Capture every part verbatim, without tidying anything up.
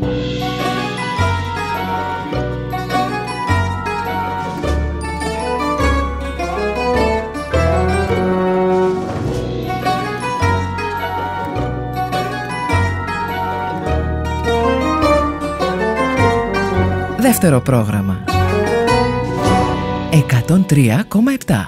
Δεύτερο πρόγραμμα εκατόν τρία κόμμα επτά.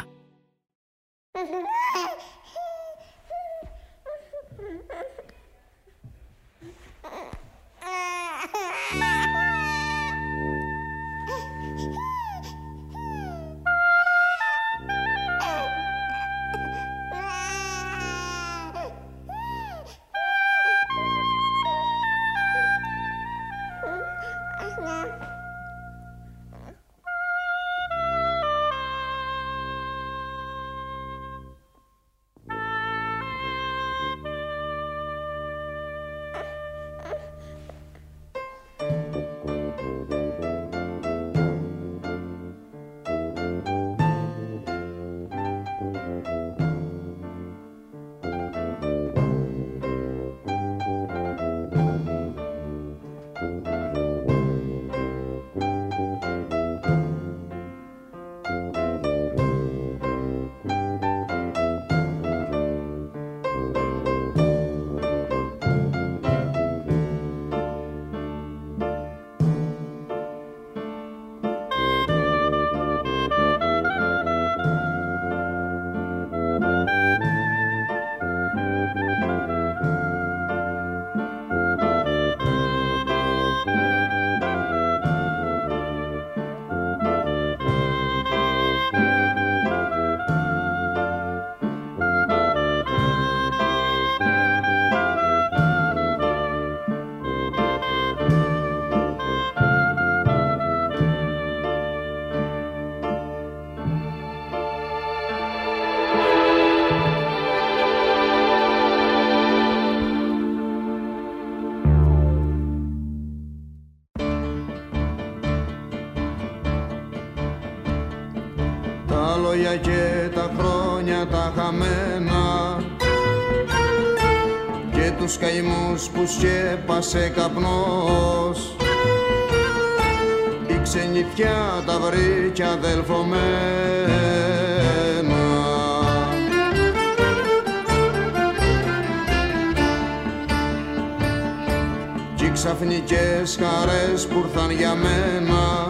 Και τα χρόνια τα χαμένα και τους καημούς που σκέπασε καπνός, η ξενιτιά τα βρήκε αδελφωμένα κι οι ξαφνικές χαρές που ήρθαν για μένα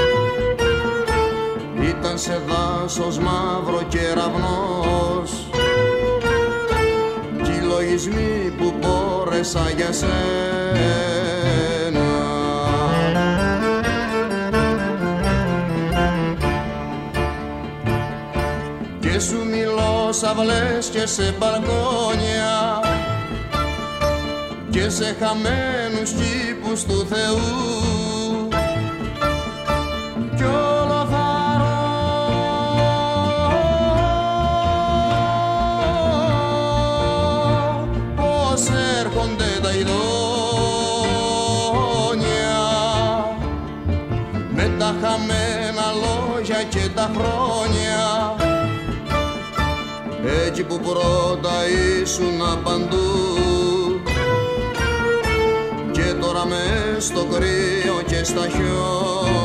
ήταν σε δάσος μαύρο κεραυνός κι οι λογισμοί που πόρεσα για σένα και σου μιλώ σαυλές και σε μπαλκόνια και σε χαμένους κήπους του Θεού κι όλο θα τα ειδόνια με τα χαμένα λόγια και τα χρόνια εκεί που πρώτα ήσουν παντού και τώρα μες στο κρύο και στα χιόνια.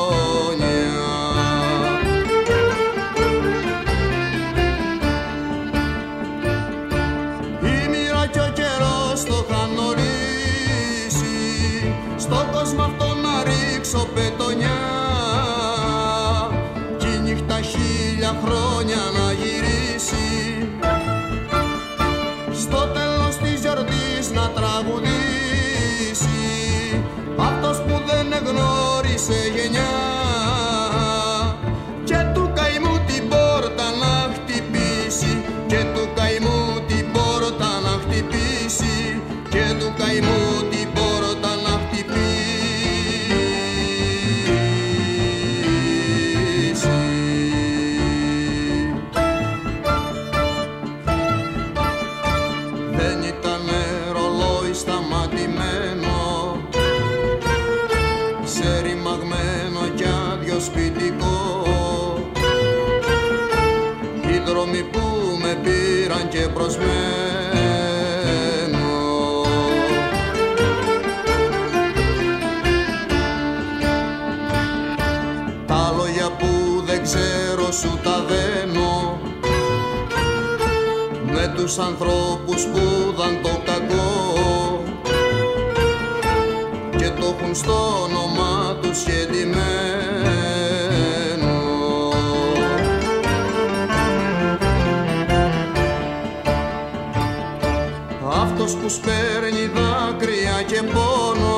Η μοίρα και ο καιρός το είχαν ορίσει στον κόσμο αυτό να ρίξω πετονιά κι η νύχτα χίλια χρόνια να γυρίσει στο τέλος της γιορτής να τραγουδήσει αυτός που δεν εγνώρισε γενιά και του καημού την πόρτα να χτυπήσει και του καημού την πόρτα να χτυπήσει και του καημού την πόρτα να χτυπήσει. Δεν ήταν ρολόι σταματημένο σε ρημαγμένο κι άδειο σπιτικό οι δρόμοι που με πήραν και προσμένω σου τα δένω με τους ανθρώπους που δαν το κακό και το έχουν στο όνομα τους σχετιμένο. Αυτός που σπέρνει δάκρυα και πόνο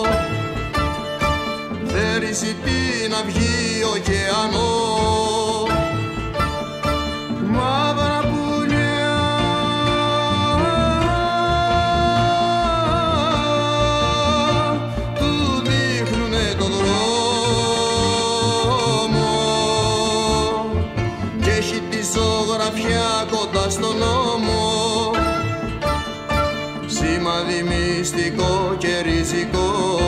δεν ζητεί να βγει ωκεανό. Μαύρα πουλιά του δείχνουνε το δρόμο και έχει τη ζωγραφιά κοντά στον νόμο, σημάδι μυστικό και ριζικό,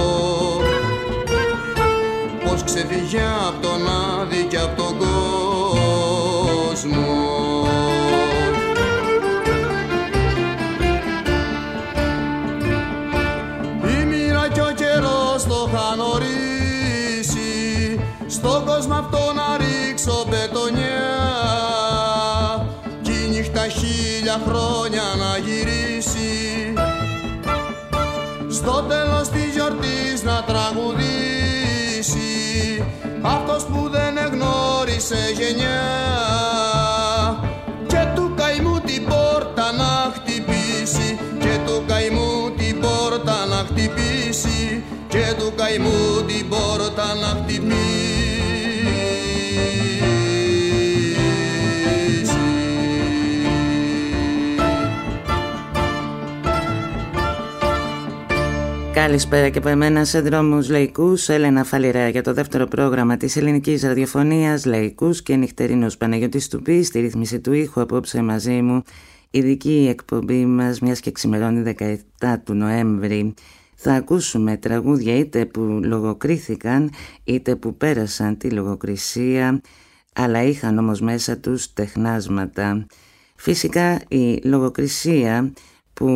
πως ξεφύγει απ' τον άδη και απ' τον κόσμο. Η μοίρα κι ο καιρός το είχαν ορίσει στον κόσμο αυτό να ρίξω μπετονιά κι η νύχτα χίλια χρόνια να γυρίσει στο τέλος της γιορτής να τραγουδήσει αυτός που δεν εγνώρισε γενιά και του καημού την πόρτα να χτυπήσει και του καημού την πόρτα να χτυπήσει και του καημού την πόρτα να χτυπήσει. Καλησπέρα και από εμένα σε δρόμους λαϊκούς. Έλενα Φαλιρέα για το δεύτερο πρόγραμμα της ελληνικής ραδιοφωνίας, λαϊκούς και νυχτερινούς. Παναγιώτης Τουπής στη ρύθμιση του ήχου. Απόψε μαζί μου ειδική εκπομπή μας, μιας και ξημερώνει δεκαεπτά του Νοέμβρη. Θα ακούσουμε τραγούδια είτε που λογοκρίθηκαν είτε που πέρασαν τη λογοκρισία, αλλά είχαν όμως μέσα τους τεχνάσματα. Φυσικά η λογοκρισία που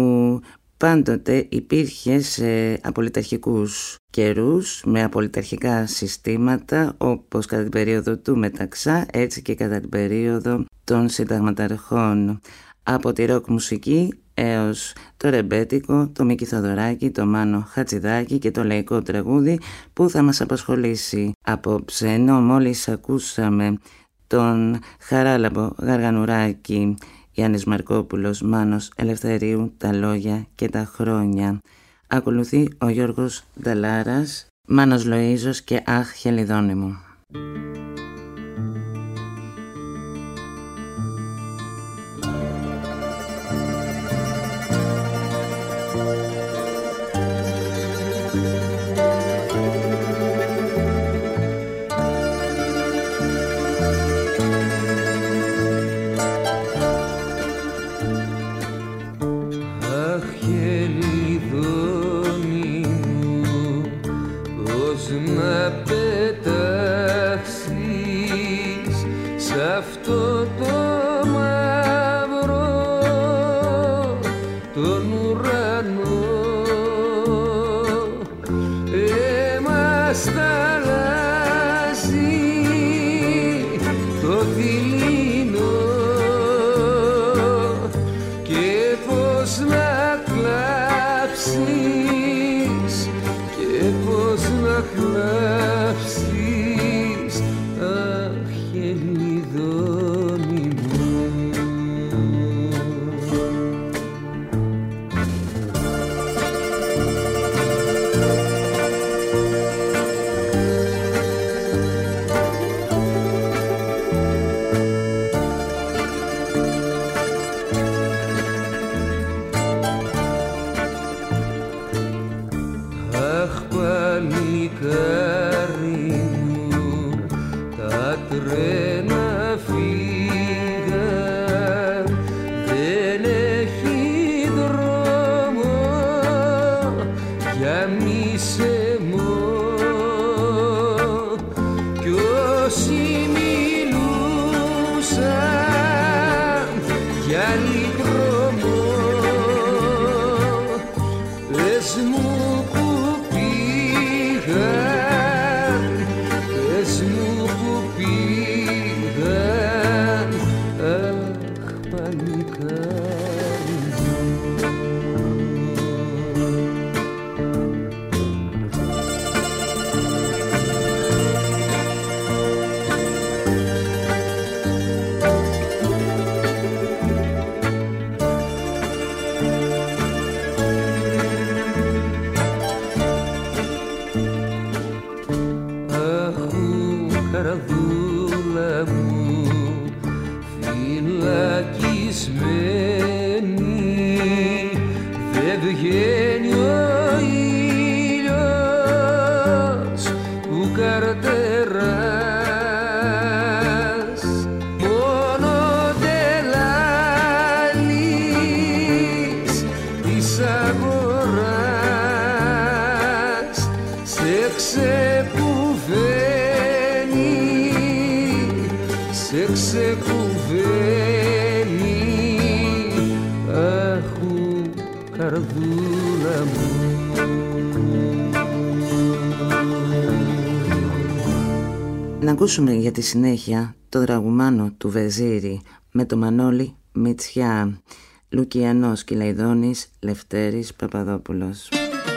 πάντοτε υπήρχε σε απολυταρχικούς καιρούς, με απολυταρχικά συστήματα, όπως κατά την περίοδο του Μεταξά, έτσι και κατά την περίοδο των συνταγματαρχών. Από τη ροκ μουσική έως το ρεμπέτικο, το Μίκη Θοδωράκη, το Μάνο Χατζηδάκη και το λαϊκό τραγούδι που θα μας απασχολήσει απόψε. Ενώ μόλις ακούσαμε τον Χαράλαμπο Γαργανουράκη, Γιάννης Μαρκόπουλος, Μάνος Ελευθερίου, τα λόγια και τα χρόνια. Ακολουθεί ο Γιώργος Νταλάρας, Μάνος Λοΐζος και Αχ Χελιδόνι μου. Πες μου που πήγα ξεκουβαίνει, σε ξεκουβαίνει, αχου καρδούλα μου. Να ακούσουμε για τη συνέχεια το τραγουμάνο του Βεζίρη με το Μανώλη Μητσιά. Λουκιανός Κυλαϊδόνης, Λευτέρης Παπαδόπουλος.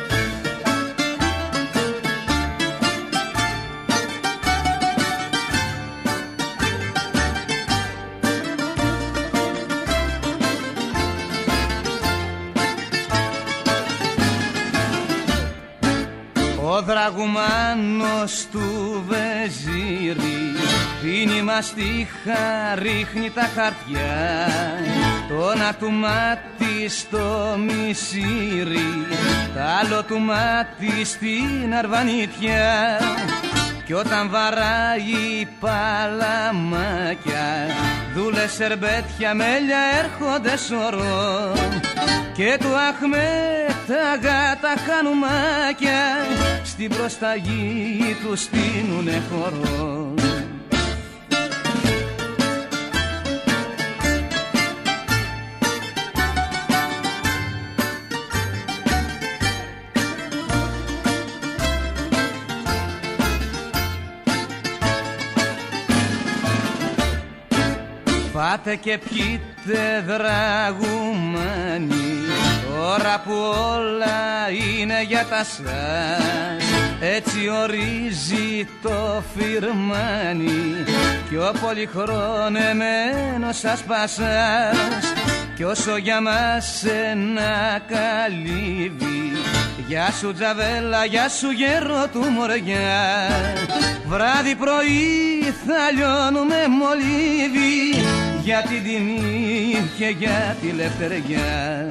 Ο δραγουμάνος του Βεζίρη πίνει μαστίχα, ρίχνει τα χαρτιά, το ένα του μάτι στο μισήρι, τ' άλλο του μάτι στην αρβανίτια. Κι όταν βαράει παλαμάκια, δούλες σερμπέτια μέλια έρχονται σωρό, και του Αχμέτ τα γάτα χανουμάκια στην προσταγή του στείνουνε χορό. Πάτε και πιείτε δραγουμάνι, τώρα που όλα είναι για τα σας. Έτσι ορίζει το φιρμάνι κι ο πολυχρόνεμένος σας πασάς. Κι όσο για μας ένα καλύβι, γεια σου τζαβέλα, γεια σου γέρο του μωριά, βράδυ πρωί θα λιώνουμε μολύβι, για την τιμή και για τη λευτεριά.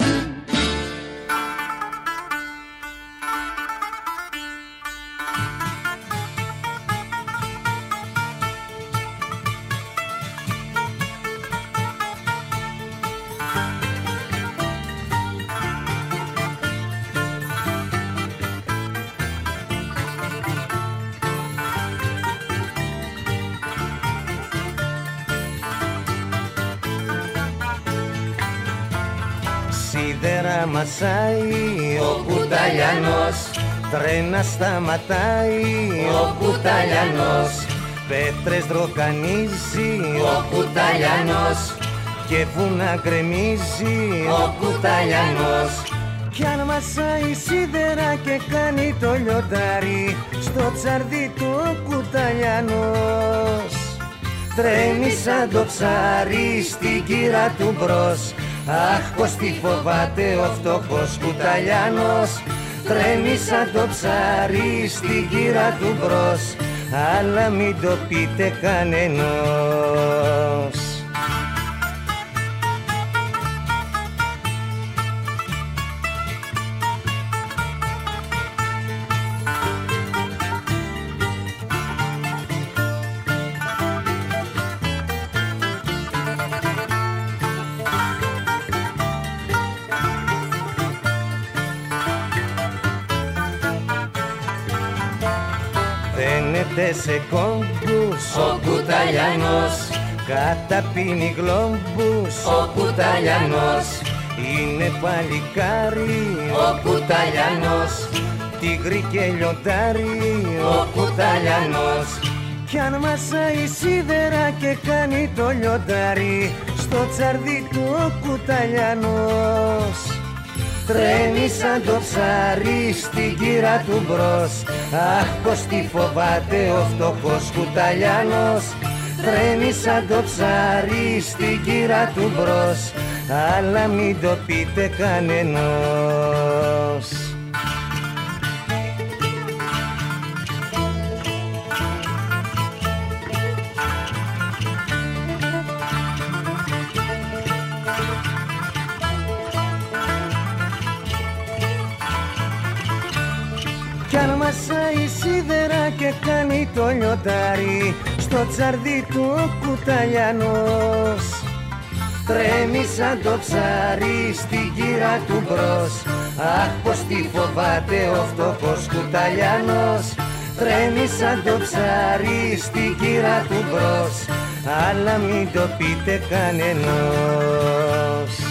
Σίδερα μασάει ο κουταλιανός, τρένα σταματάει ο κουταλιανός, πέτρες δροκανίζει ο κουταλιανός και βουνά γκρεμίζει ο κουταλιανός. Κι αν μασάει σίδερα και κάνει το λιοντάρι, στο τσαρδί του ο κουταλιανός τρέμει σαν το ψάρι στην κύρα του μπρος. Αχ, πως τι φοβάται ο φτωχός κουταλιανός, τρέμει σαν το ψάρι στην κύρα του μπρος, αλλά μην το πείτε κανενός. Φαίνεται σε κόμπους ο κουταλιανός, καταπίνει γλόμπους ο κουταλιανός. Είναι παλικάρι ο κουταλιανός, τίγρη και λιοντάρι ο κουταλιανός. Κι αν μασάει σίδερα και κάνει το λιοντάρι, στο τσαρδί του ο κουταλιανός τρέμει σαν το ψάρι στην κύρα του μπρος. Αχ, πως τι φοβάται ο φτωχός κουταλιανός, τρέμει σαν το ψάρι στην κύρα του μπρος, αλλά μην το πείτε κανενός. Κι αν μασάει σίδερα και κάνει το λιοντάρι, στο τσαρδί του ο κουταλιανός τρέμει σαν το ψάρι στην κύρα του μπρος. Αχ, πως τι φοβάται ο φτωχός κουταλιανός, τρέμει σαν το ψάρι στη κύρα του μπρος, αλλά μην το πείτε κανενός.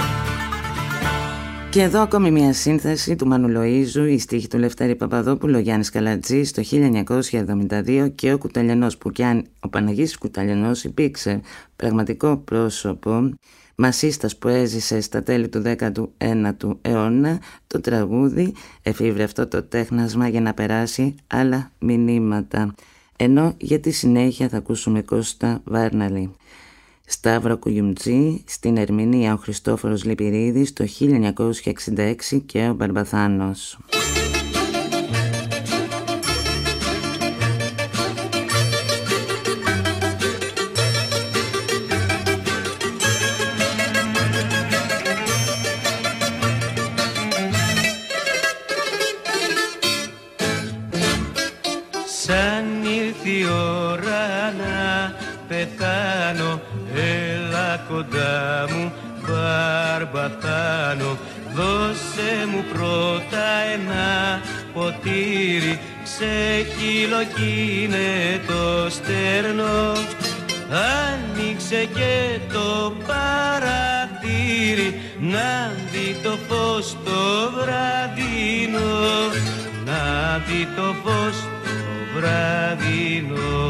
Και εδώ ακόμη μια σύνθεση του Μανου Λοΐζου, η στίχη του Λευτέρη Παπαδόπουλου, Γιάννης Καλατζής το χίλια εννιακόσια εβδομήντα δύο και ο Κουταλιανός, που κι αν ο Παναγής Κουταλιανός υπήρξε πραγματικό πρόσωπο, μασίστας που έζησε στα τέλη του δέκατου ένατου αιώνα, το τραγούδι εφήβρε αυτό το τέχνασμα για να περάσει άλλα μηνύματα. Ενώ για τη συνέχεια θα ακούσουμε Κώστα Βάρναλη. Σταύρο Κουγιουμτζή, στην ερμηνεία ο Χριστόφορος Λυπηρίδης το χίλια εννιακόσια εξήντα έξι και ο Μπαρμπαθάνος. Σαν ήρθε η ώρα να πεθάνω, έλα κοντά μου Μπαρμπαθάνο, δώσε μου πρώτα ένα ποτήρι, ξεχύλο κι είναι το στερνό, άνοιξε και το παραθύρι, να δει το φως το βραδινό, να δει το φως το βραδινό.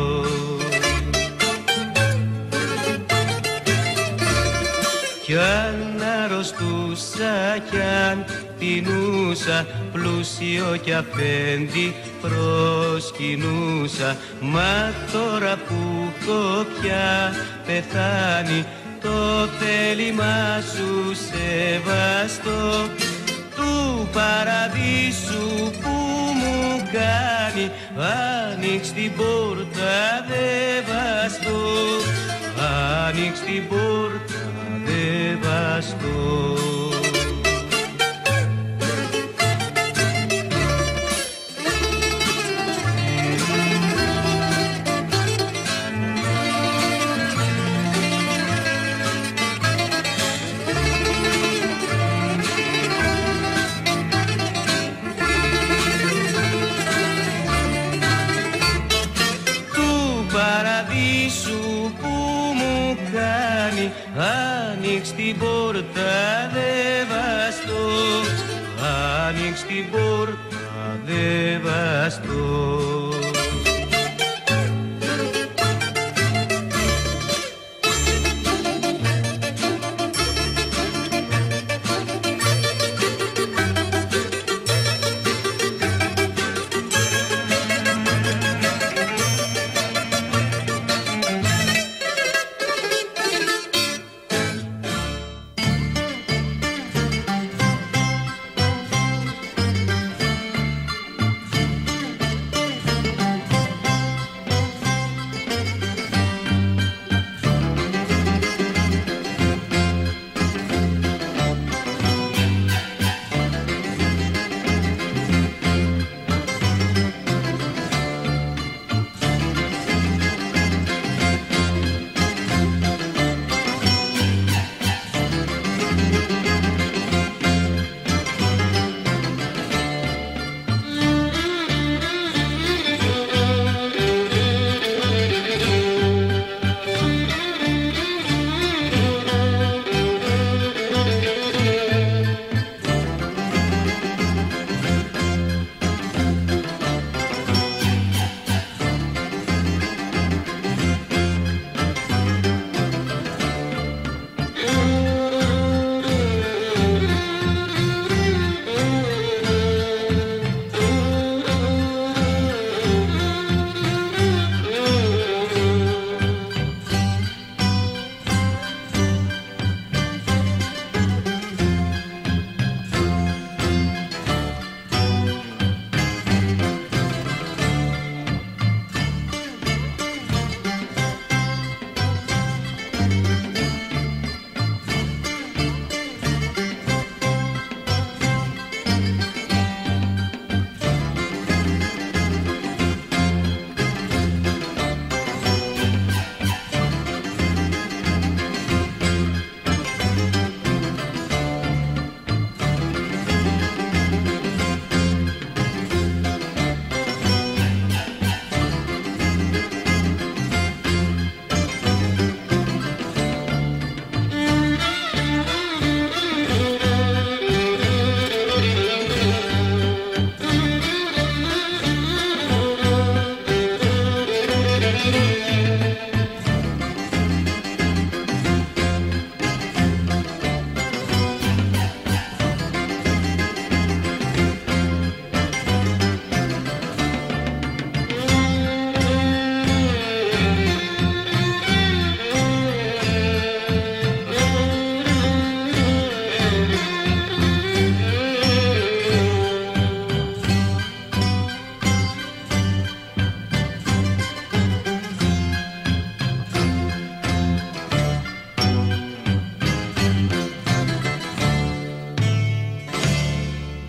Κι αν αρρωστούσα κι αν πεινούσα, πλούσιο κι αφέντη προσκυνούσα, μα τώρα που έχω πια πεθάνει, το θέλημα σου σεβαστό, του παραδείσου που μου κάνει, άνοιξ την πόρτα δε βαστώ, άνοιξ την πόρτα δε βαστώ. Άνοιξ την πόρτα δε βαστώ, άνοιξ την πόρτα δε βαστώ.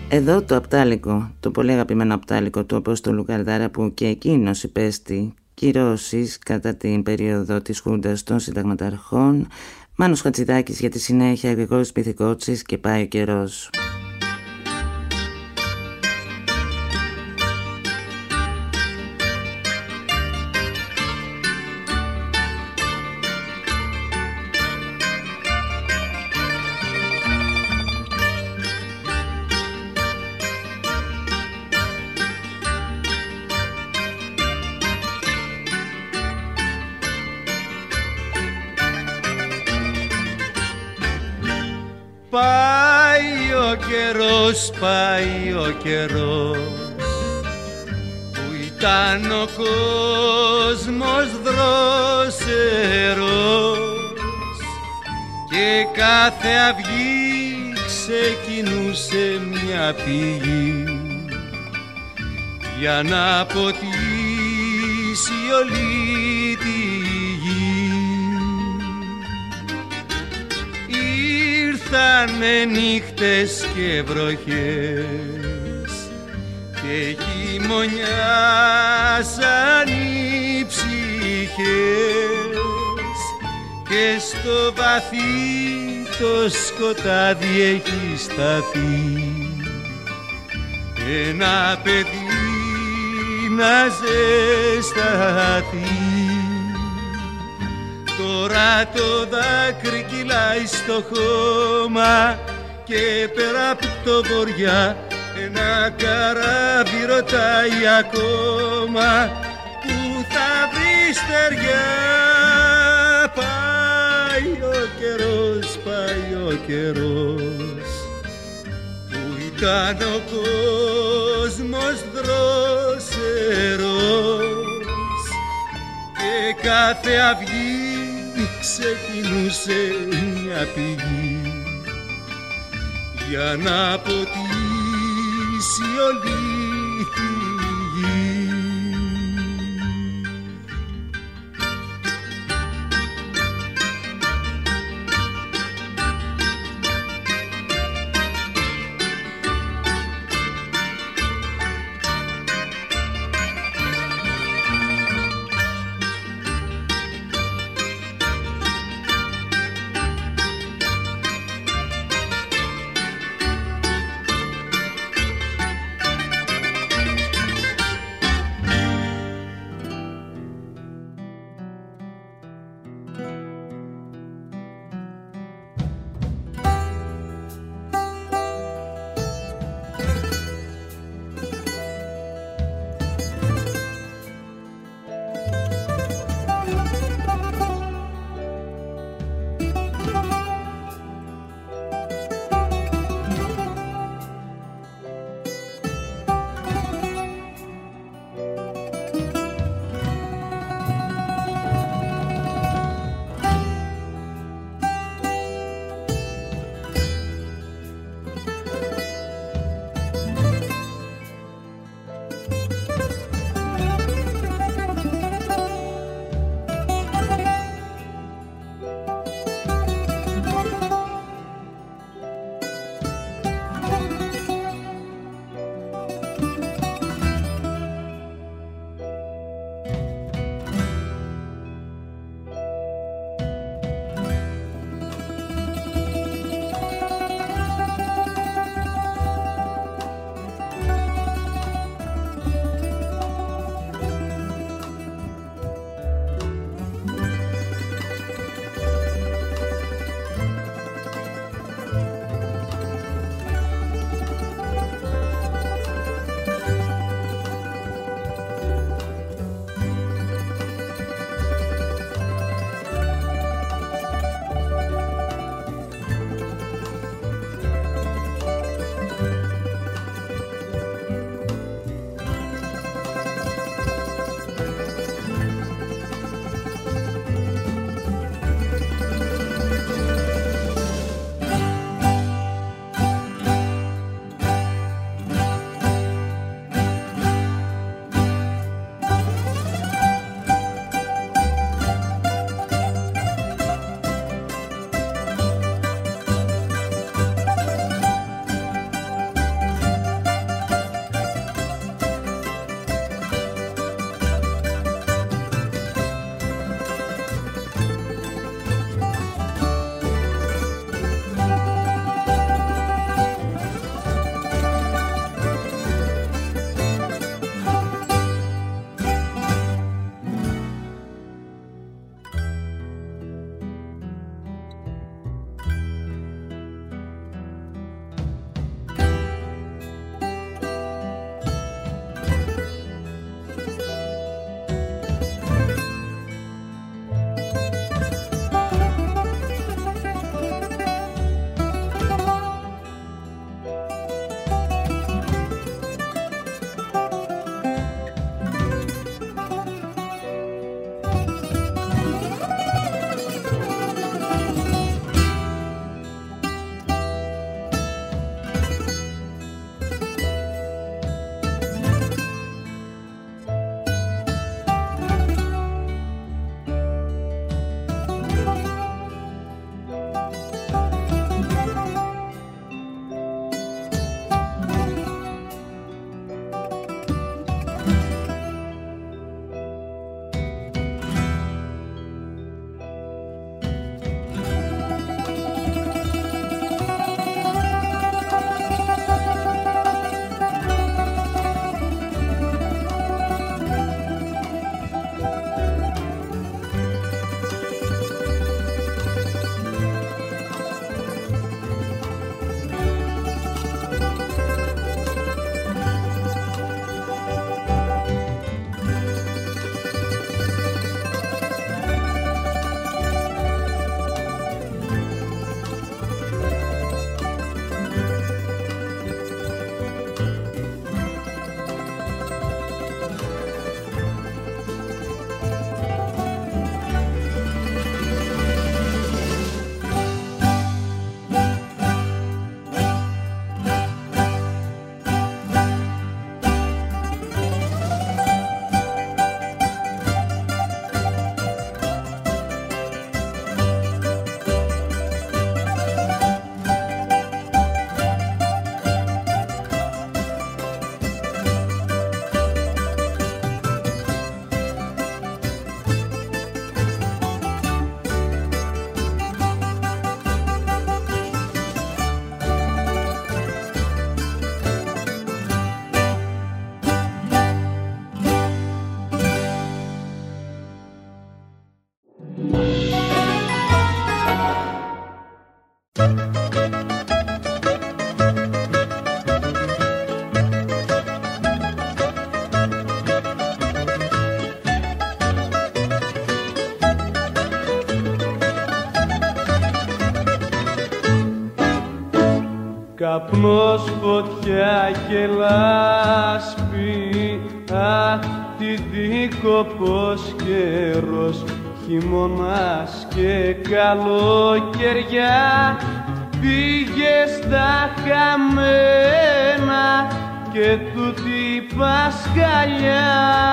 Εδώ το απτάλικο, το πολύ αγαπημένο απτάλικο του Απόστολου Καρδάρα, που και εκείνος υπέστη κυρώσεις κατά την περίοδο της Χούντας των Συνταγματαρχών. Μάνος Χατζηδάκης για τη συνέχεια, Γρηγόρης Πυθικότσης και Πάει ο καιρός. Πάει ο καιρός, πάει ο καιρός, που ήταν ο κόσμος δρόσερος και κάθε αυγή ξεκινούσε μια πηγή για να ποτίσει όλη τη γη. Ήρθανε νύχτες και βροχές και χειμωνιάσαν οι ψυχές και στο βαθύ το σκοτάδι έχει σταθεί ένα παιδί να ζεσταθεί. Τώρα το δάκρυ κυλάει στο χώμα και πέρα από το βοριά ένα καράβι ρωτάει ακόμα που θα βρει στεριά. Πάει ο καιρός, πάει ο καιρός, που ήταν ο κόσμος δρόσερος και κάθε αυγή ξεκινούσε μια πηγή για να ποτίσει όλη τη γη. καπνός, φωτιά και λάσπη, αχ, τι δίκοπος καιρός, χειμώνας και καλοκαιριά, πήγε στα χαμένα και τούτη Πασχαλιά,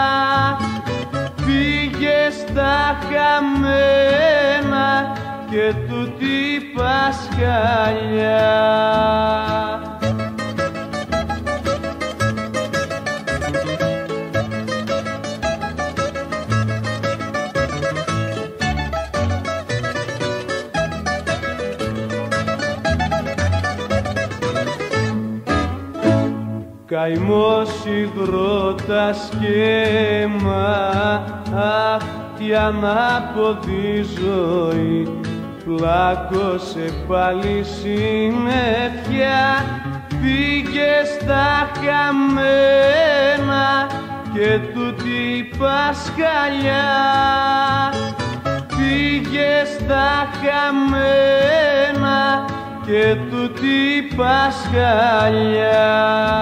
πήγε στα χαμένα και τούτη Πασχαλιά. Καημός υδρότας και αίμα, αχ, τι ανάποδη ζωή, πλάκωσε πάλι συννεφιά, πήγε στα χαμένα και τούτη Πασχαλιά, πήγε στα χαμένα και τούτη Πασχαλιά.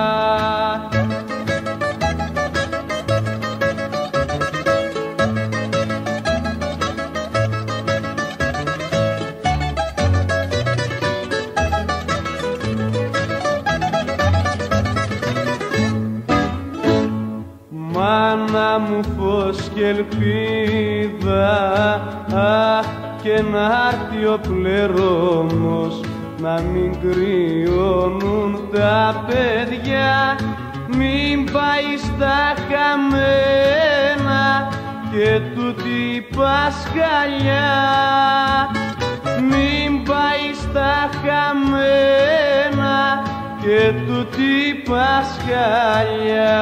Μάνα μου φως και ελπίδα, αχ, και να'ρθει ο πλερόμος, να μην κρυώνουν τα παιδιά, μην πάει στα χαμένα και τούτη Πασχαλιά, μην πάει στα χαμένα και τούτη Πασχαλιά.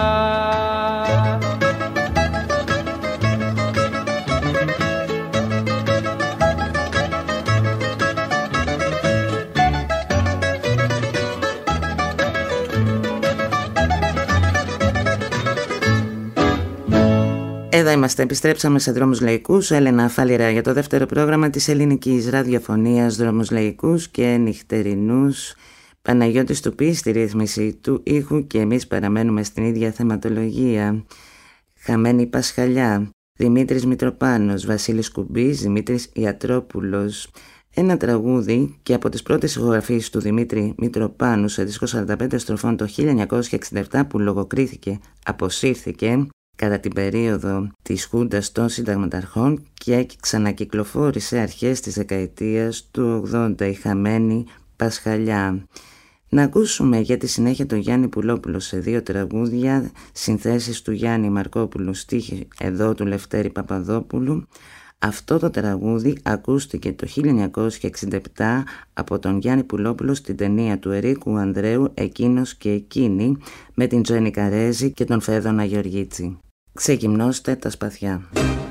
Εδώ είμαστε, επιστρέψαμε σε Δρόμους Λαϊκούς. Έλενα Φάλιρα για το δεύτερο πρόγραμμα της ελληνικής ραδιοφωνίας, Δρόμους Λαϊκούς και Νυχτερινούς. Παναγιώτης Τουπής στη ρύθμιση του ήχου και εμείς παραμένουμε στην ίδια θεματολογία. Χαμένη Πασχαλιά, Δημήτρης Μητροπάνος, Βασίλης Κουμπής, Δημήτρης Ιατρόπουλος. Ένα τραγούδι και από τις πρώτες ηχογραφίες του Δημήτρη Μητροπάνου σε δίσκο σαράντα πέντε στροφών το χίλια εννιακόσια εξήντα επτά, που λογοκρίθηκε, αποσύρθηκε κατά την περίοδο της Χούντας των Συνταγματαρχών και ξανακυκλοφόρησε αρχές της δεκαετίας του ογδόντα, η Χαμένη Πασχαλιά. Να ακούσουμε για τη συνέχεια τον Γιάννη Πουλόπουλο σε δύο τραγούδια, συνθέσεις του Γιάννη Μαρκόπουλου, στίχη εδώ του Λευτέρη Παπαδόπουλου. Αυτό το τραγούδι ακούστηκε το χίλια εννιακόσια εξήντα επτά από τον Γιάννη Πουλόπουλο στην ταινία του Ερίκου Ανδρέου «Εκείνος και εκείνη» με την Τζέννη Καρέζη και τον Φέδωνα Γεωργίτση. Ξεκυμνώστε τα σπαθιά.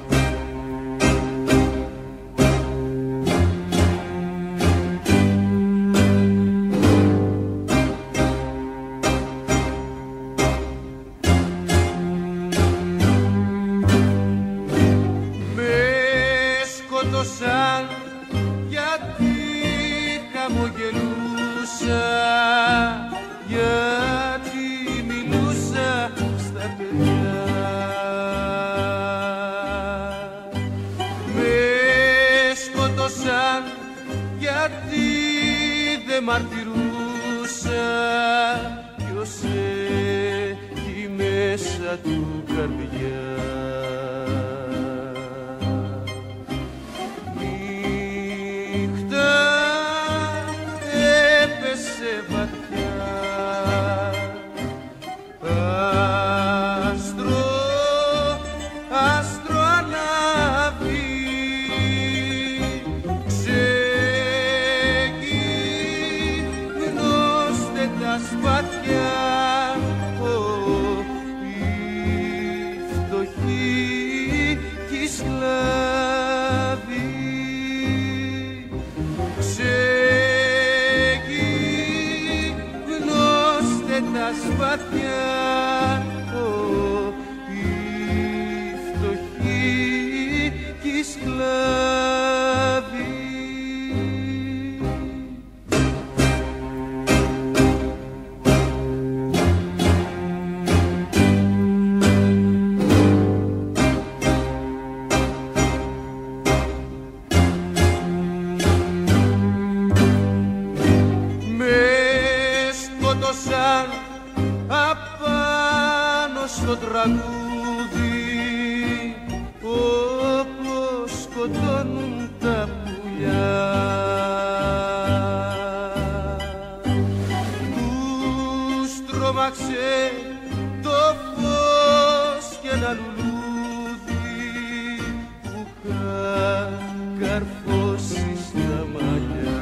μαρτυρούσα ποιος έχει μέσα του καρδιά. Νύχτα έπεσε βαθιά, άστρο, άστρο ανάβει, ξεκινώστε τα σπαθιά, oh, οι φτωχοί στο τραγούδι όπως σκοτώνουν τα πουλιά. Τους τρόμαξε το φως και ένα λουλούδι που είχα καρφώσει στα μαλλιά.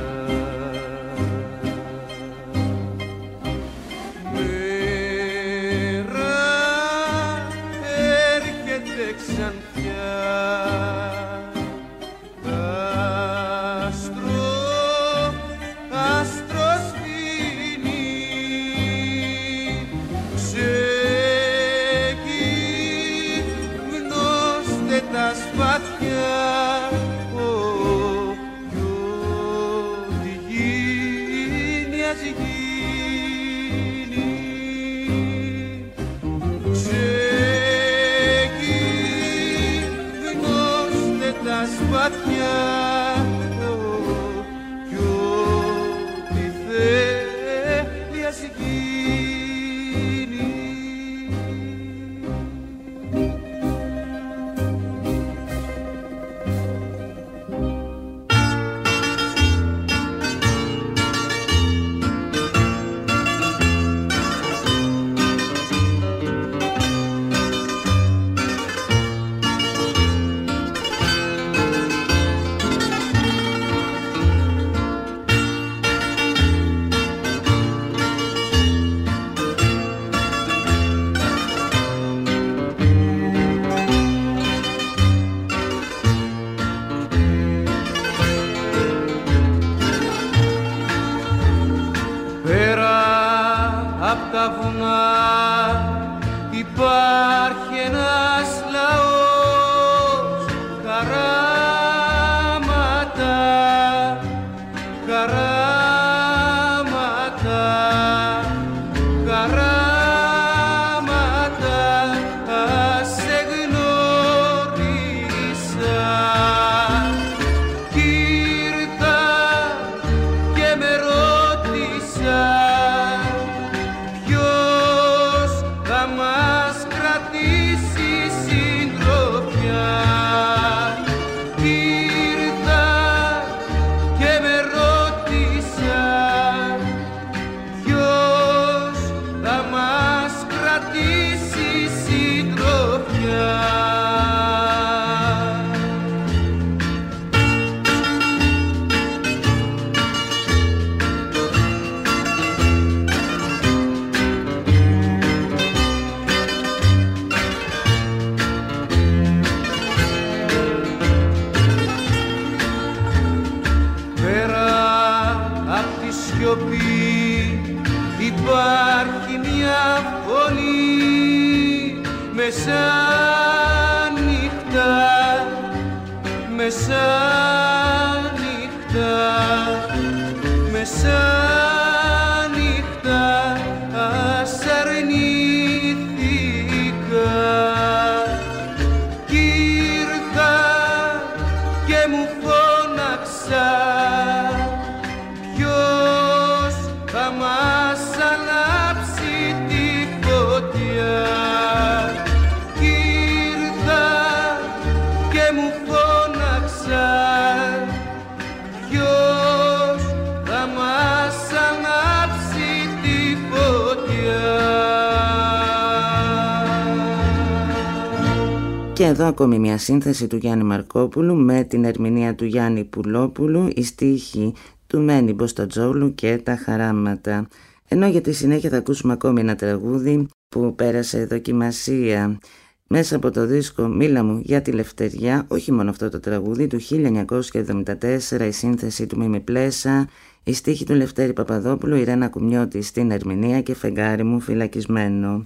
Και εδώ ακόμη μια σύνθεση του Γιάννη Μαρκόπουλου με την ερμηνεία του Γιάννη Πουλόπουλου, η στίχη του Μέννη Μποστατζόγλου και τα χαράματα. Ενώ για τη συνέχεια θα ακούσουμε ακόμη ένα τραγούδι που πέρασε δοκιμασία μέσα από το δίσκο «Μίλα μου για τη Λευτεριά», όχι μόνο αυτό το τραγούδι, του χίλια εννιακόσια εβδομήντα τέσσερα, η σύνθεση του Μίμη Πλέσα, η στίχη του Λευτέρη Παπαδόπουλου, η Ρένα Κουμιώτη στην ερμηνεία και «Φεγγάρι μου φυλακισμένο».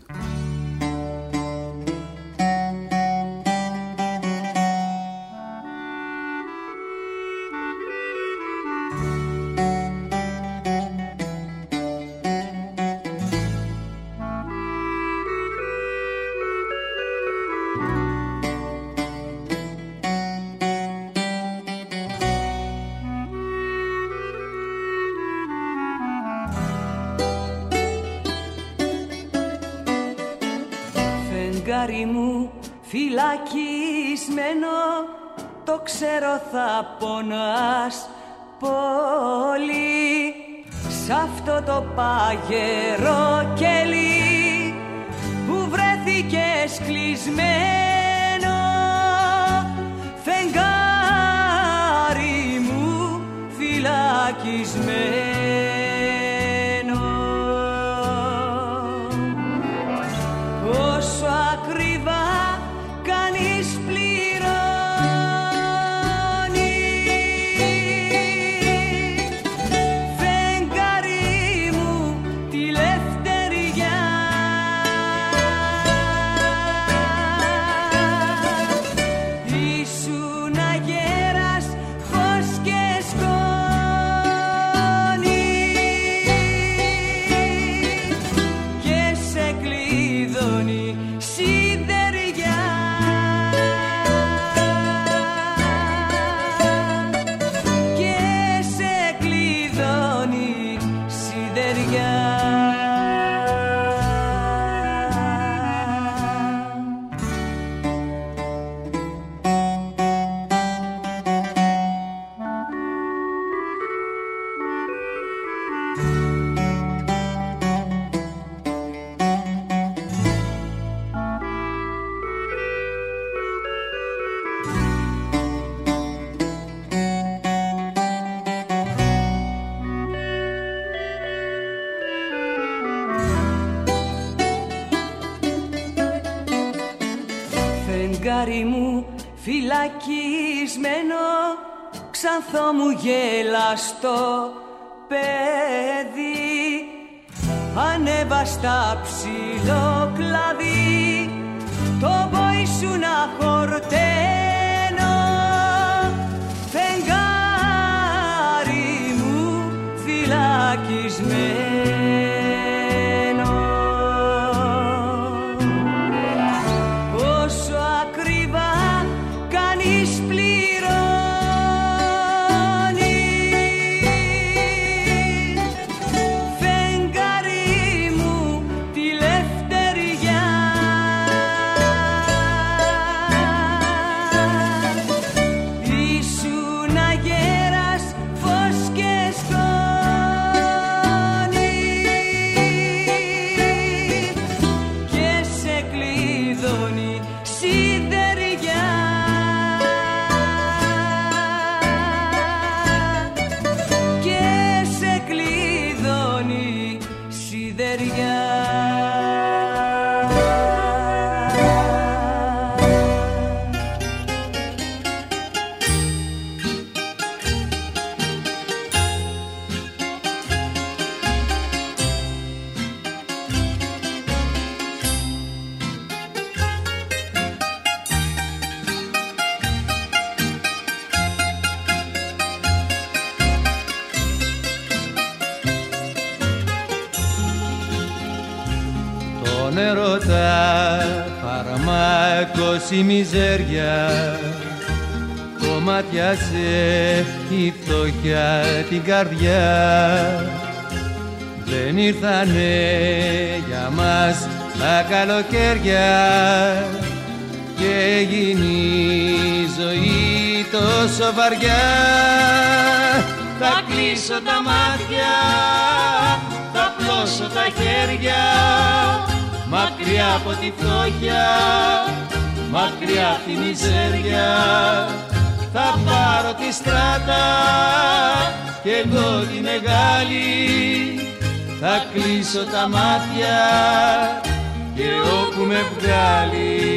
Φεγγάρι μου φυλακισμένο, το ξέρω θα πονάς πολύ σ' αυτό το παγερό κελί που βρέθηκες κλεισμένο. Φεγγάρι μου φυλακισμένο, πόσο ακριβά κανείς πληρώνει. Φεγγάρι μου τη λευτεριά, ήσουν αγέρας φως και σκόνη και σε κλειδώνει σιδεριά. Και σε κλειδώνει σιδεριά. Φεγγάρι μου φυλακισμένο, ξανθό μου γελαστό παιδί, ανέβα στα ψηλό κλαδί, το μπόι σου να χορταίνω. Φεγγάρι μου φυλακισμένο, πόσο ακριβά κανείς πληρώνει. Φεγγάρι μου τη λευτεριά, ήσουν αγέρας φως και σκόνη και σε κλειδώνει σιδεριά. Και σε κλειδώνει σιδεριά. Τον ερώτα φαρμάκος η μιζέρια, κομμάτιασε η φτωχιά την καρδιά. Δεν ήρθανε για μας τα καλοκαίρια και έγινε η ζωή τόσο βαριά. Θα κλείσω τα μάτια, θα πλώσω τα χέρια, μακριά από τη φτώχεια, μακριά από τη μιζέρια. Θα πάρω τη στράτα και εγώ τη μεγάλη, θα κλείσω τα μάτια και όπου με βγάλει.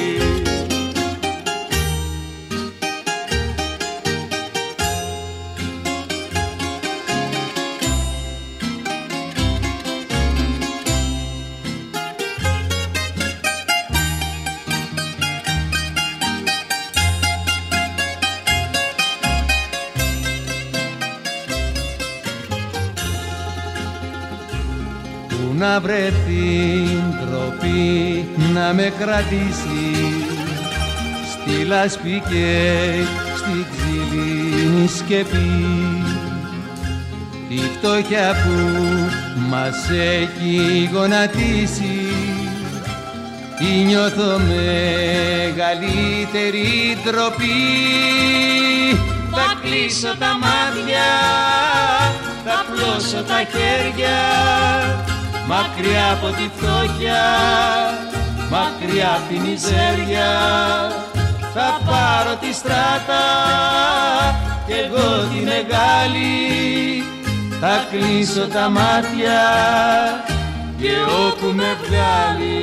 Να βρεθεί ντροπή να με κρατήσει στη λάσπη και στη ξυλίνη σκεπή, τη φτώχεια που μας έχει γονατίσει νιώθω μεγαλύτερη ντροπή. Θα κλείσω τα μάτια, θα πλώσω τα χέρια, μακριά από τη φτώχεια, μακριά από τη μιζέρια. Θα πάρω τη στράτα κι εγώ τη μεγάλη, θα κλείσω τα μάτια και όπου με βγάλει.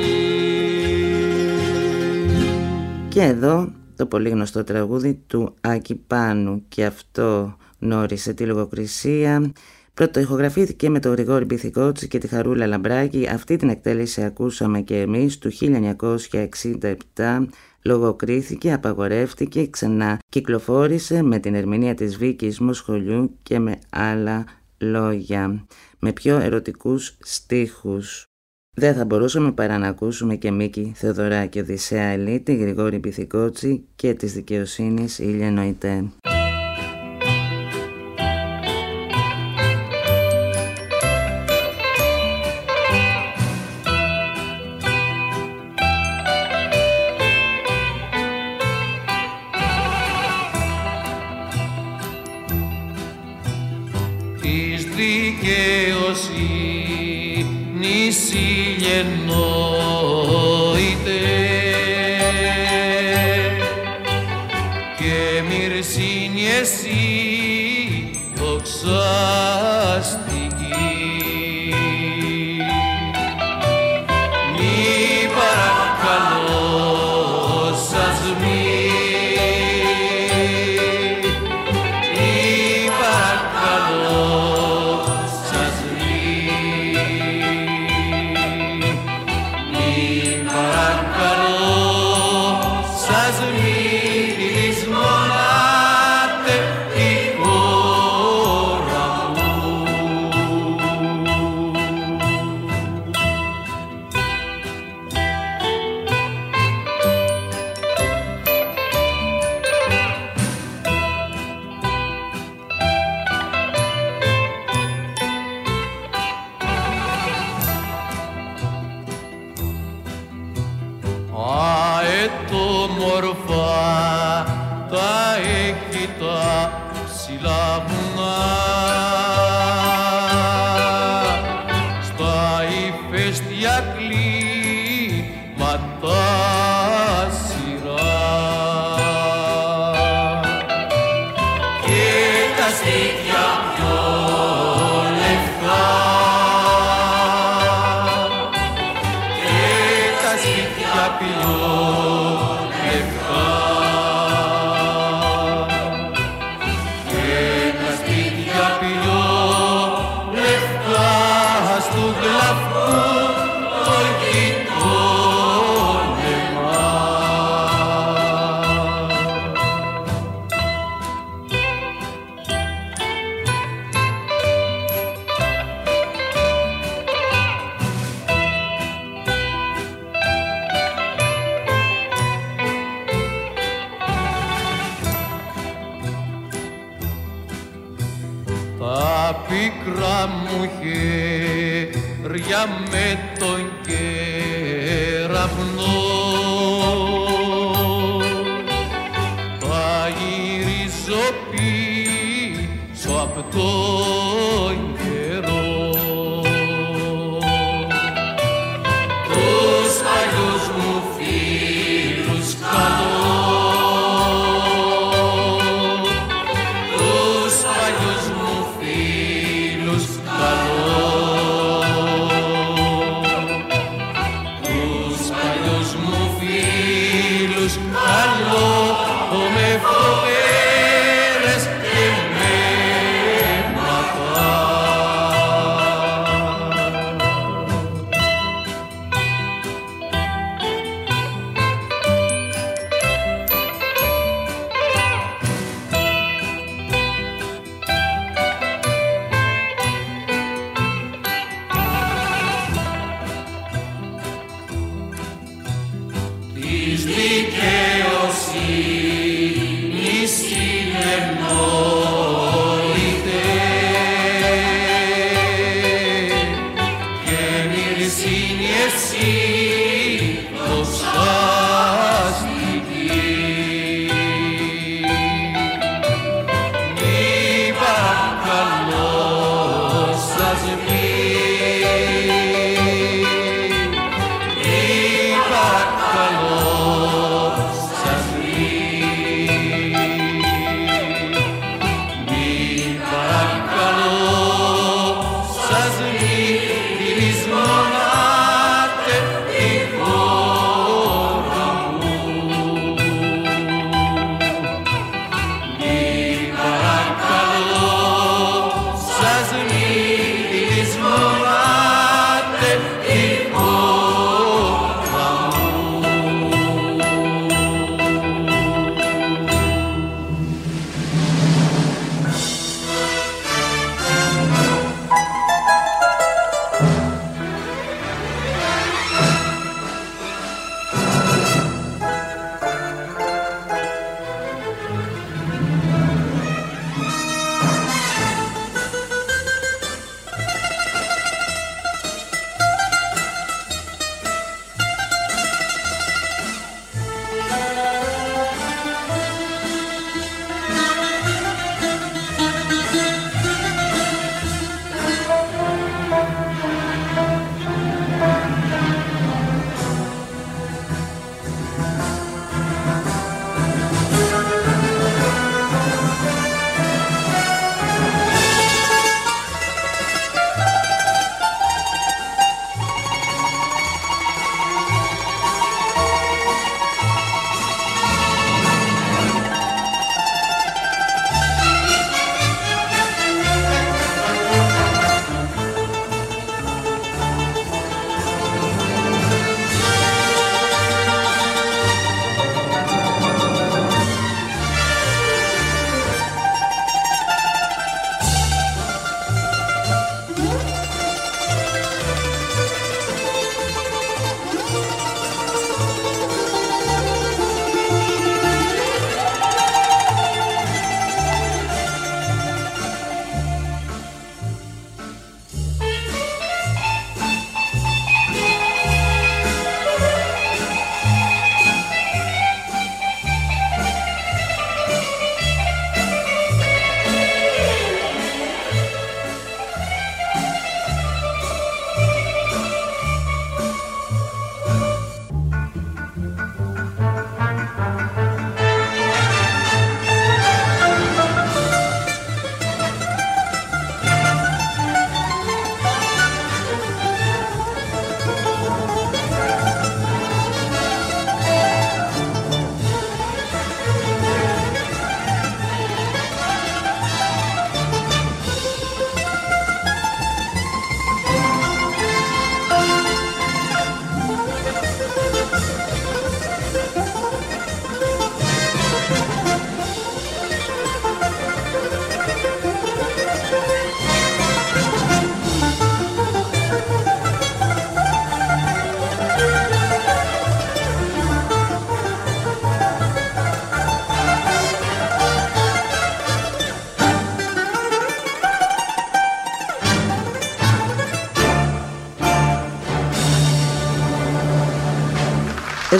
Και εδώ το πολύ γνωστό τραγούδι του Άκη Πάνου, και αυτό γνώρισε τη λογοκρισία. Πρωτοηχογραφήθηκε με τον Γρηγόρη Μπιθικότσι και τη Χαρούλα Λαμπράκη. Αυτή την εκτέλεση ακούσαμε και εμείς του χίλια εννιακόσια εξήντα επτά. Λογοκρίθηκε, απαγορεύτηκε, ξανά κυκλοφόρησε με την ερμηνεία της Βίκης Μοσχολιού και με άλλα λόγια, με πιο ερωτικούς στίχους. Δεν θα μπορούσαμε παρά να ακούσουμε και Μίκη Θεοδωράκη, Οδυσσέα Ελίτη, Γρηγόρη Μπιθικότσι και της δικαιοσύνης Ήλια Νοητέ. Εννοείται και μυρσίνη εσύ δοξαστική. Μη παρακαλώ σας μη, μη παρακαλώ σας μη, πίκρα μου χέρια με τον κεραυνό θα γυρίζω πίσω απ' τον καιρό. Τους παλιούς μου φίλους καλώ,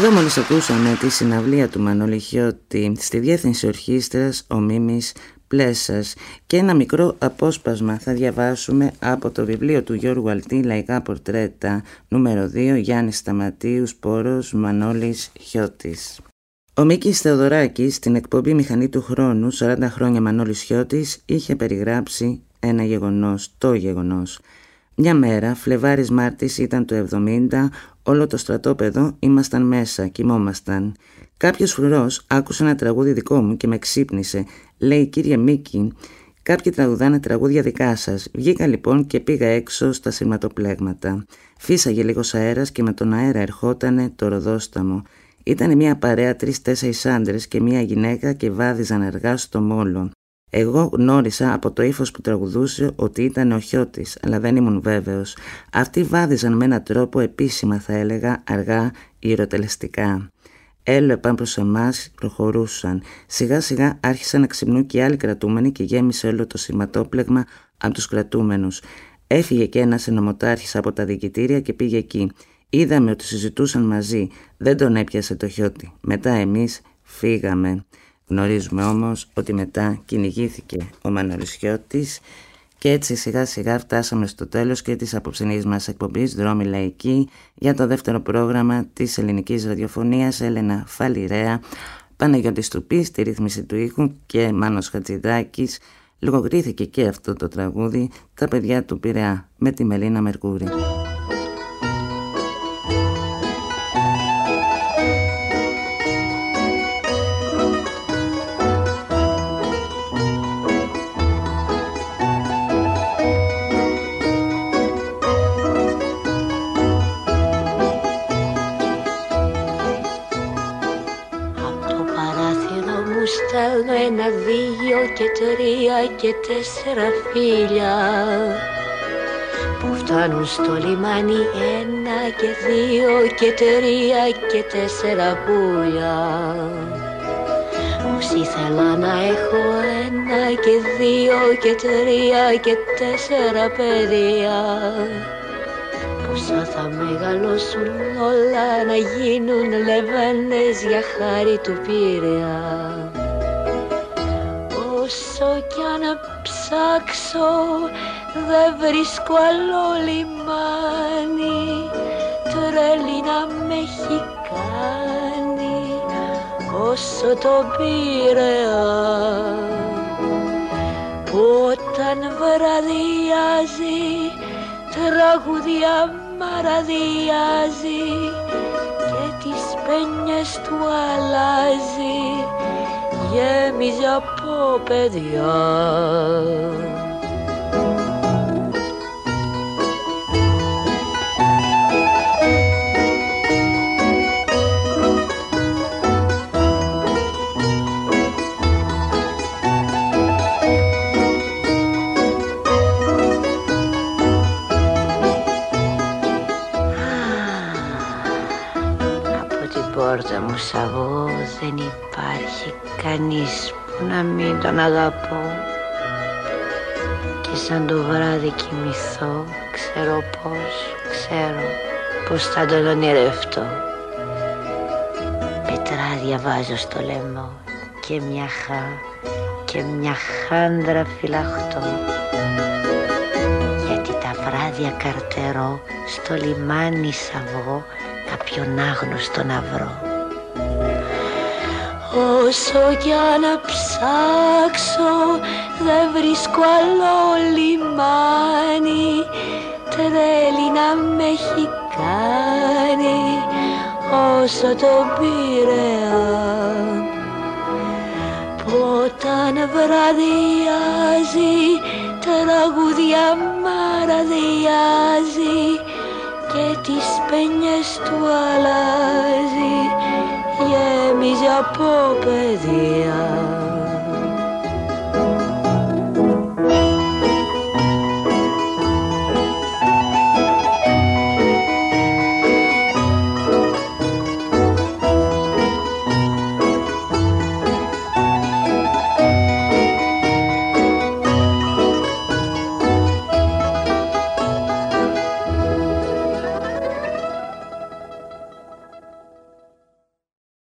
Εδώ μόλις ακούσαμε τη συναυλία του Μανώλη Χιώτη στη διεύθυνση ορχήστρας ο Μίμης Πλέσας και ένα μικρό απόσπασμα θα διαβάσουμε από το βιβλίο του Γιώργου Αλτή «Λαϊκά πορτρέτα» νούμερο δύο, Γιάννης Σταματίου, Σπόρος, Μανώλης Χιώτης. Ο Μίκης Θεοδωράκης στην εκπομπή «Μηχανή του χρόνου» σαράντα χρόνια Μανώλης Χιώτης είχε περιγράψει ένα γεγονός, το γεγονός. Μια μέρα, Φλεβάρης Μάρτης ήταν το εβδομήντα, όλο το στρατόπεδο ήμασταν μέσα, κοιμόμασταν. Κάποιος φρουρός άκουσε ένα τραγούδι δικό μου και με ξύπνησε. Λέει, κύριε Μίκη, κάποιοι τραγουδάνε τραγούδια δικά σας. Βγήκα λοιπόν και πήγα έξω στα σειρματοπλέγματα. Φύσαγε λίγος αέρας και με τον αέρα ερχότανε το ροδόσταμο. Ήτανε μια παρέα τρεις-τέσσερις άντρες και μια γυναίκα και βάδιζαν αργά στο μόλο. Εγώ γνώρισα από το ύφος που τραγουδούσε ότι ήταν ο Χιώτης, αλλά δεν ήμουν βέβαιος. Αυτοί βάδιζαν με έναν τρόπο επίσημα, θα έλεγα, αργά, ηροτελεστικά. Έλεπαν προς εμάς, προχωρούσαν. Σιγά σιγά άρχισαν να ξυπνούν και οι άλλοι κρατούμενοι και γέμισε όλο το σειρματόπλεγμα από τους κρατούμενους. Έφυγε και ένας ενωμοτάρχης από τα διοικητήρια και πήγε εκεί. Είδαμε ότι συζητούσαν μαζί. Δεν τον έπιασε το Χιώτη. Μετά εμείς φύγαμε. Γνωρίζουμε όμως ότι μετά κυνηγήθηκε ο Μανώλης Χιώτης και έτσι σιγά σιγά φτάσαμε στο τέλος και της απόψινής μας εκπομπής Δρόμοι Λαϊκοί για το δεύτερο πρόγραμμα της ελληνικής ραδιοφωνίας. Έλενα Φαλιρέα, Παναγιώτης Τουπής στη ρύθμιση του ήχου και Μάνος Χατζηδάκης. Λογοκρίθηκε και αυτό το τραγούδι, τα παιδιά του Πειραιά, με τη Μελίνα Μερκούρη. Ένα, δύο και τρία και τέσσερα φίλια που φτάνουν στο λιμάνι. Ένα και δύο και τρία και τέσσερα πουλιά. Πως ήθελα να έχω ένα και δύο και τρία και τέσσερα παιδιά. Πόσα θα μεγαλώσουν όλα να γίνουν λεβένες για χάρη του Πειραιά. Όσο κι αν ψάξω δεν βρίσκω άλλο λιμάνι, τρέλη να με έχει κάνει όσο το Πειραιά. Που όταν βραδιάζει τραγουδιά μαραδιάζει και τις πένιες του αλλάζει, γέμιζε από παιδιά. Από την πόρτα μου σαβώ δεν υπάρχει κανείς που να μην τον αγαπώ. Και σαν το βράδυ κοιμηθώ, ξέρω πως, ξέρω πως θα τον ονειρευτώ. Πετράδια βάζω στο λαιμό και μια χά και μια χάντρα φυλαχτώ. Γιατί τα βράδια καρτερώ στο λιμάνι σαβώ κάποιον άγνωστο να βρω. Όσο κι αν ψάξω δεν βρίσκω άλλο λιμάνι, τρέλη να με έχει κάνει όσο το Πειραιά. Που όταν βραδιάζει τραγουδιά μαραδιάζει και τις πένιες του αλλάζει, γέμιζε από παιδιά.